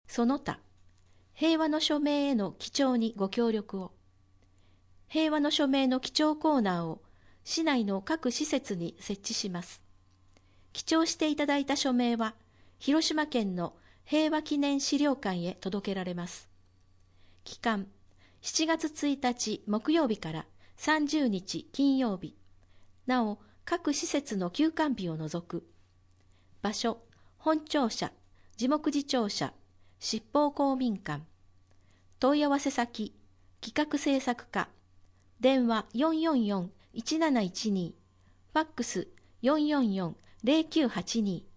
その他、平和の署名への記帳にご協力を。平和の署名の記帳コーナーを市内の各施設に設置します。記帳していただいた署名は、広島県の平和記念資料館へ届けられます。期間、7月1日木曜日から30日金曜日。なお、各施設の休館日を除く。場所、本庁舎、地目次庁舎、執法公民館。問い合わせ先、企画制作課。電話444-1712。ファックス444-0982。